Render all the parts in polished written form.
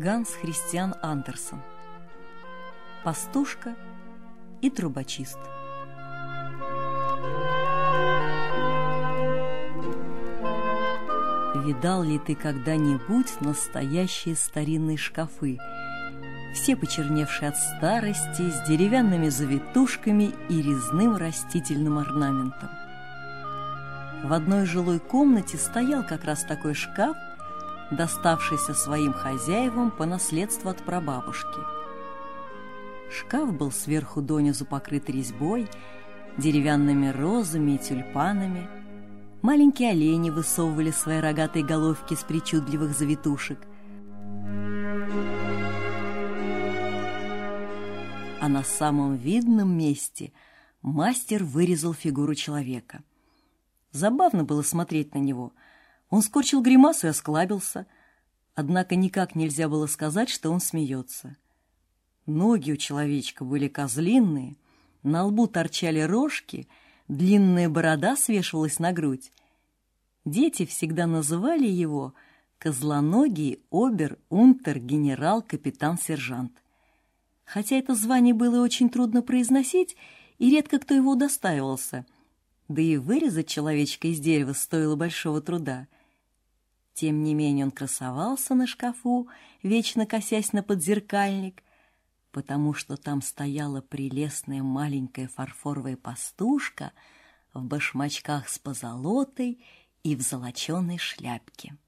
Ганс Христиан Андерсен. Пастушка и трубочист. Видал ли ты когда-нибудь настоящие старинные шкафы, все почерневшие от старости, с деревянными завитушками и резным растительным орнаментом? В одной жилой комнате стоял как раз такой шкаф, доставшийся своим хозяевам по наследству от прабабушки. Шкаф был сверху донизу покрыт резьбой, деревянными розами и тюльпанами. Маленькие олени высовывали свои рогатые головки с причудливых завитушек. А на самом видном месте мастер вырезал фигуру человека. Забавно было смотреть на него. Он скорчил гримасу и осклабился, однако никак нельзя было сказать, что он смеется. Ноги у человечка были козлиные, на лбу торчали рожки, длинная борода свешивалась на грудь. Дети всегда называли его козлоногий обер-унтер-генерал-капитан-сержант. Хотя это звание было очень трудно произносить, и редко кто его удостаивался, да и вырезать человечка из дерева стоило большого труда. Тем не менее он красовался на шкафу, вечно косясь на подзеркальник, потому что там стояла прелестная маленькая фарфоровая пастушка в башмачках с позолотой и в золоченой шляпке.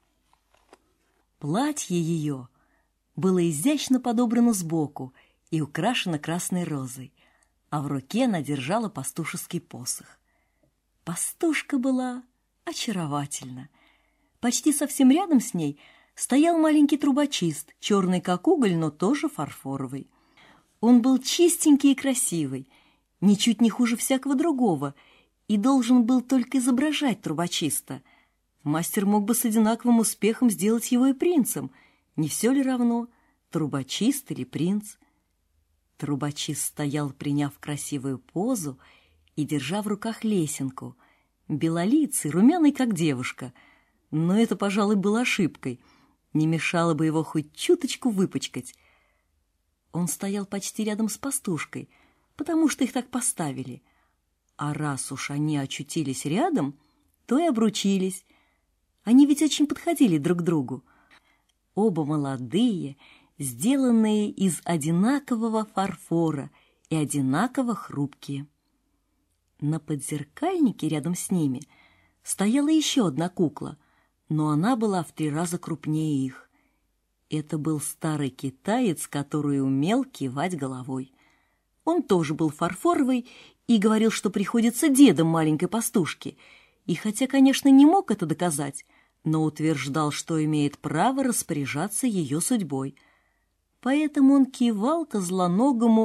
Платье ее было изящно подобрано сбоку и украшено красной розой, а в руке она держала пастушеский посох. Пастушка была очаровательна. Почти совсем рядом с ней стоял маленький трубочист, черный как уголь, но тоже фарфоровый. Он был чистенький и красивый, ничуть не хуже всякого другого, и должен был только изображать трубочиста. Мастер мог бы с одинаковым успехом сделать его и принцем. Не все ли равно, трубочист или принц? Трубочист стоял, приняв красивую позу и держа в руках лесенку, белолицый, румяный, как девушка. Но это, пожалуй, было ошибкой. Не мешало бы его хоть чуточку выпачкать. Он стоял почти рядом с пастушкой, потому что их так поставили. А раз уж они очутились рядом, то и обручились. Они ведь очень подходили друг к другу. Оба молодые, сделанные из одинакового фарфора и одинаково хрупкие. На подзеркальнике рядом с ними стояла еще одна кукла, но она была в 3 раза крупнее их. Это был старый китаец, который умел кивать головой. Он тоже был фарфоровый и говорил, что приходится дедом маленькой пастушки, и хотя, конечно, не мог это доказать, но утверждал, что имеет право распоряжаться ее судьбой. Поэтому он кивал козлоногому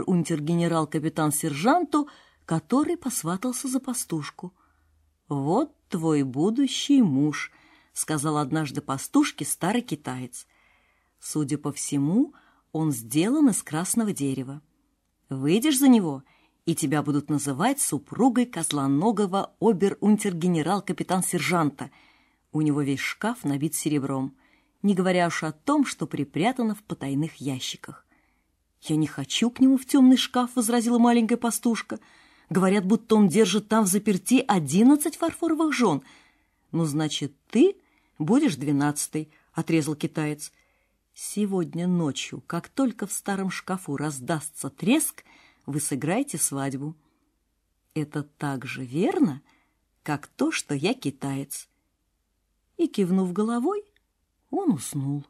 обер-унтер-генерал-капитан-сержанту, который посватался за пастушку. «Вот твой будущий муж», — сказал однажды пастушке старый китаец. Судя по всему, он сделан из красного дерева. Выйдешь за него, и тебя будут называть супругой козлоногого обер-унтер-генерал-капитан-сержанта. У него весь шкаф набит серебром, не говоря уж о том, что припрятано в потайных ящиках. «Я не хочу к нему в темный шкаф», — возразила маленькая пастушка. «Говорят, будто он держит там взаперти 11 фарфоровых жен». «Ну, значит, ты будешь 12-й», — отрезал китаец. «Сегодня ночью, как только в старом шкафу раздастся треск, вы сыграете свадьбу». «Это так же верно, как то, что я китаец». И, кивнув головой, он уснул.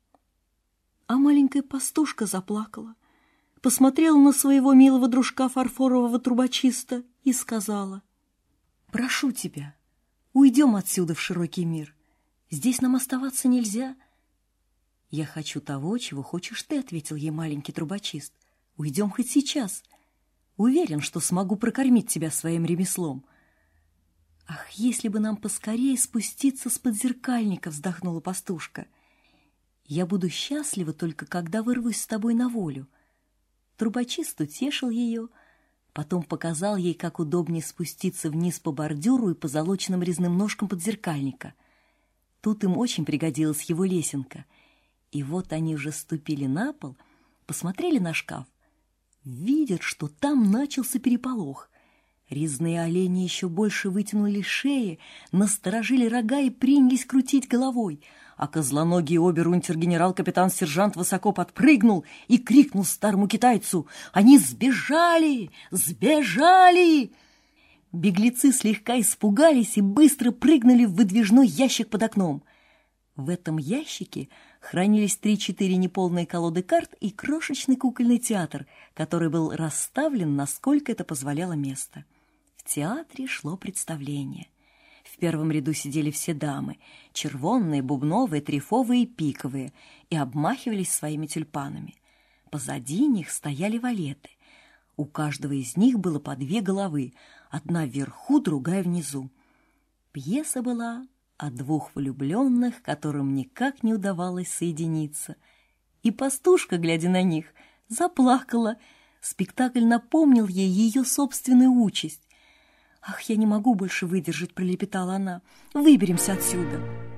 А маленькая пастушка заплакала, посмотрела на своего милого дружка фарфорового трубочиста и сказала: «Прошу тебя, уйдем отсюда в широкий мир. Здесь нам оставаться нельзя». «Я хочу того, чего хочешь ты», — ответил ей маленький трубочист. «Уйдем хоть сейчас. Уверен, что смогу прокормить тебя своим ремеслом». «Ах, если бы нам поскорее спуститься с подзеркальника», — вздохнула пастушка. «Я буду счастлива только, когда вырвусь с тобой на волю». Трубочист утешил ее, потом показал ей, как удобнее спуститься вниз по бордюру и позолоченным резным ножкам подзеркальника. Тут им очень пригодилась его лесенка, И вот они уже ступили на пол, посмотрели на шкаф, видят, что там начался переполох. Резные олени еще больше вытянули шеи, насторожили рога и принялись крутить головой, а козлоногий обер-унтер-генерал-капитан-сержант высоко подпрыгнул и крикнул старому китайцу: «Они сбежали! Сбежали!» Беглецы слегка испугались и быстро прыгнули в выдвижной ящик под окном. В этом ящике хранились 3-4 неполные колоды карт и крошечный кукольный театр, который был расставлен, насколько это позволяло место. В театре шло представление. В первом ряду сидели все дамы — червонные, бубновые, трефовые и пиковые, и обмахивались своими тюльпанами. Позади них стояли валеты. У каждого из них было по 2 головы, одна вверху, другая внизу. Пьеса была о 2 влюбленных, которым никак не удавалось соединиться. И пастушка, глядя на них, заплакала. Спектакль напомнил ей ее собственную участь. «Ах, я не могу больше выдержать», — пролепетала она. «Выберемся отсюда».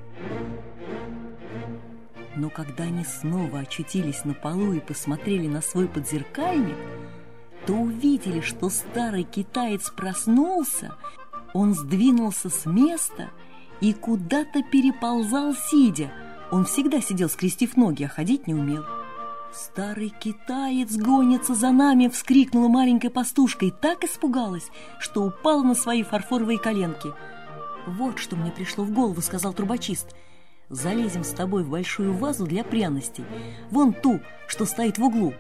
Но когда они снова очутились на полу и посмотрели на свой подзеркальник, то увидели, что старый китаец проснулся, он сдвинулся с места и куда-то переползал, сидя. Он всегда сидел, скрестив ноги, а ходить не умел. «Старый китаец гонится за нами!» — вскрикнула маленькая пастушка и так испугалась, что упала на свои фарфоровые коленки. «Вот что мне пришло в голову», — сказал трубочист. «Залезем с тобой в большую вазу для пряностей, вон ту, что стоит в углу.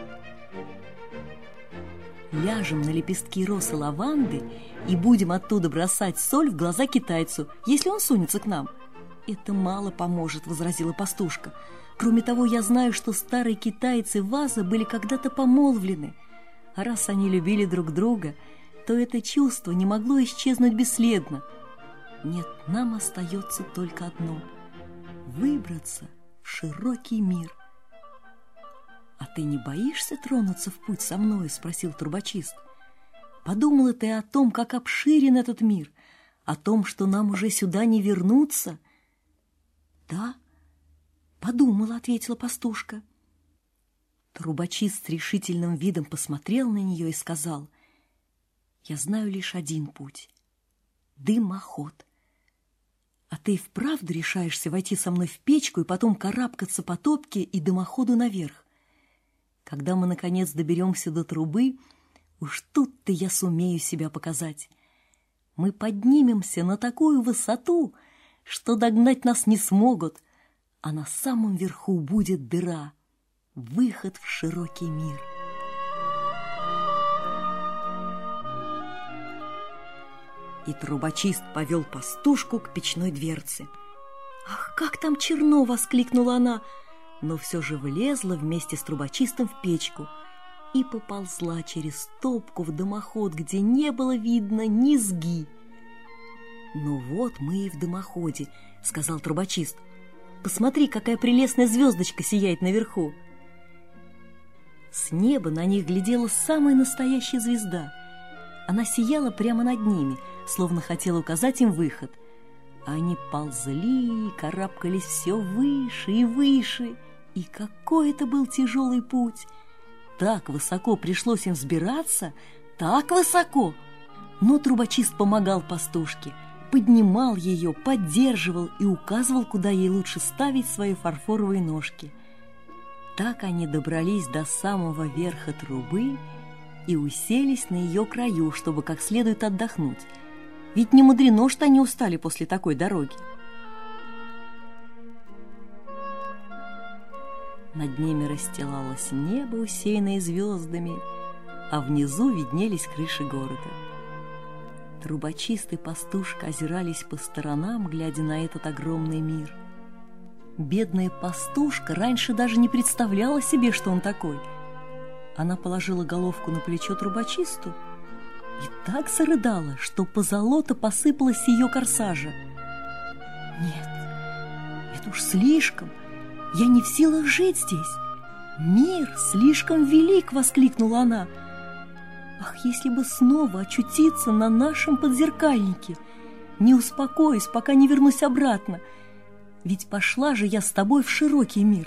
Ляжем на лепестки росы лаванды и будем оттуда бросать соль в глаза китайцу, если он сунется к нам». «Это мало поможет», — возразила пастушка. «Кроме того, я знаю, что старый китаец и ваза были когда-то помолвлены. А раз они любили друг друга, то это чувство не могло исчезнуть бесследно. Нет, нам остается только одно — выбраться в широкий мир». «А ты не боишься тронуться в путь со мной?» — спросил трубочист. «Подумала ты о том, как обширен этот мир, о том, что нам уже сюда не вернуться?» «Да, подумала», — ответила пастушка. Трубочист с решительным видом посмотрел на нее и сказал: «Я знаю лишь один путь — дымоход. А ты вправду решаешься войти со мной в печку и потом карабкаться по топке и дымоходу наверх? Когда мы, наконец, доберемся до трубы, уж тут-то я сумею себя показать. Мы поднимемся на такую высоту, что догнать нас не смогут, а на самом верху будет дыра, выход в широкий мир». И трубочист повел пастушку к печной дверце. «Ах, как там черно!» — воскликнула она, но все же влезла вместе с трубочистом в печку и поползла через топку в дымоход, где не было видно низги. «Ну вот мы и в дымоходе», — сказал трубочист. «Посмотри, какая прелестная звездочка сияет наверху». С неба на них глядела самая настоящая звезда. Она сияла прямо над ними, словно хотела указать им выход. Они ползли и карабкались все выше и выше. И какой это был тяжелый путь! Так высоко пришлось им взбираться, так высоко! Но трубочист помогал пастушке, поднимал ее, поддерживал и указывал, куда ей лучше ставить свои фарфоровые ножки. Так они добрались до самого верха трубы и уселись на ее краю, чтобы как следует отдохнуть. Ведь не мудрено, что они устали после такой дороги. Над ними расстилалось небо, усеянное звездами, а внизу виднелись крыши города. Трубочист и пастушка озирались по сторонам, глядя на этот огромный мир. Бедная пастушка раньше даже не представляла себе, что он такой. Она положила головку на плечо трубочисту и так зарыдала, что позолота посыпалась с ее корсажа. «Нет, это уж слишком! Я не в силах жить здесь! Мир слишком велик!» — воскликнула она. «Ах, если бы снова очутиться на нашем подзеркальнике! Не успокоюсь, пока не вернусь обратно! Ведь пошла же я с тобой в широкий мир,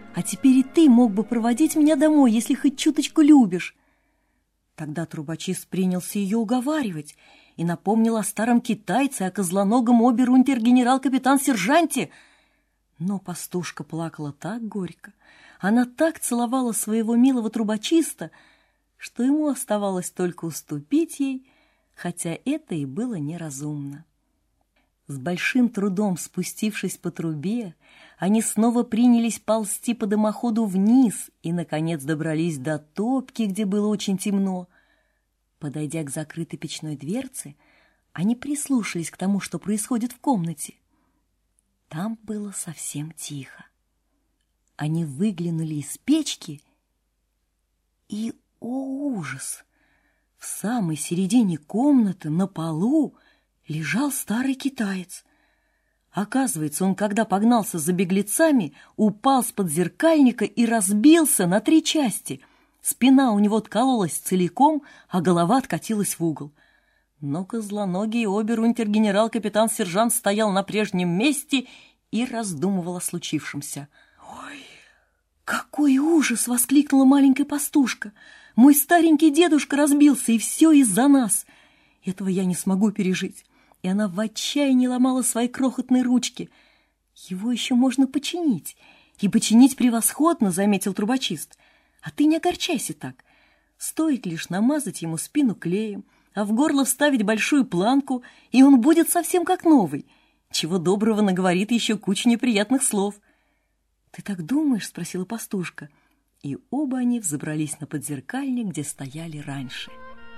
А теперь и ты мог бы проводить меня домой, если хоть чуточку любишь». Тогда трубочист принялся ее уговаривать и напомнил о старом китайце, о козлоногом обер-унтер-генерал-капитан-сержанте. Но пастушка плакала так горько, она так целовала своего милого трубочиста, что ему оставалось только уступить ей, хотя это и было неразумно. С большим трудом спустившись по трубе, они снова принялись ползти по дымоходу вниз и, наконец, добрались до топки, где было очень темно. Подойдя к закрытой печной дверце, они прислушались к тому, что происходит в комнате. Там было совсем тихо. Они выглянули из печки и, о ужас! В самой середине комнаты на полу лежал старый китаец. Оказывается, он, когда погнался за беглецами, упал с подзеркальника и разбился на 3 части. Спина у него откололась целиком, а голова откатилась в угол. Но козлоногий обер-унтер-генерал-капитан-сержант стоял на прежнем месте и раздумывал о случившемся. «Ой, какой ужас!» — воскликнула маленькая пастушка. «Мой старенький дедушка разбился, и все из-за нас. Этого я не смогу пережить». И она в отчаянии ломала свои крохотные ручки. «Его еще можно починить, и починить превосходно», — заметил трубочист. «А ты не огорчайся так. Стоит лишь намазать ему спину клеем, а в горло вставить большую планку, и он будет совсем как новый. Чего доброго наговорит еще кучу неприятных слов». «Ты так думаешь?» — спросила пастушка. И оба они взобрались на подзеркальник, где стояли раньше.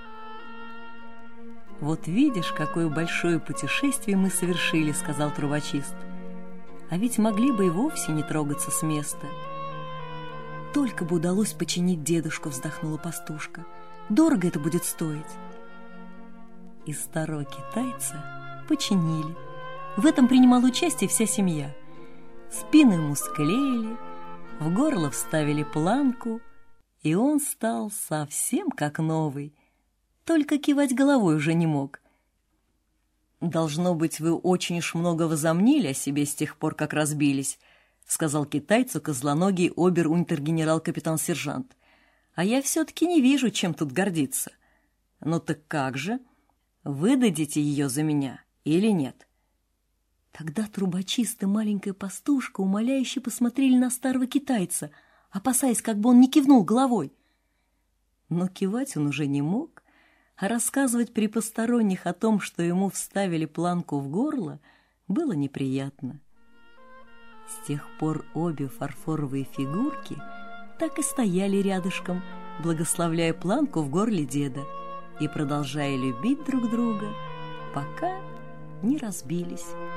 «Вот видишь, какое большое путешествие мы совершили», — сказал трубочист. «А ведь могли бы и вовсе не трогаться с места». «Только бы удалось починить дедушку», — вздохнула пастушка. «Дорого это будет стоить». И старого китайца починили. В этом принимала участие вся семья. Спину ему склеили, в горло вставили планку, и он стал совсем как новый. Только кивать головой уже не мог. «Должно быть, вы очень уж много возомнили о себе с тех пор, как разбились», — сказал китайцу козлоногий обер-унтер-генерал-капитан-сержант. «А я все-таки не вижу, чем тут гордиться. Ну так как же? Выдадите ее за меня или нет?» Тогда трубочист и маленькая пастушка умоляюще посмотрели на старого китайца, опасаясь, как бы он не кивнул головой. Но кивать он уже не мог, а рассказывать при посторонних о том, что ему вставили планку в горло, было неприятно. С тех пор обе фарфоровые фигурки так и стояли рядышком, благословляя планку в горле деда и продолжая любить друг друга, пока не разбились.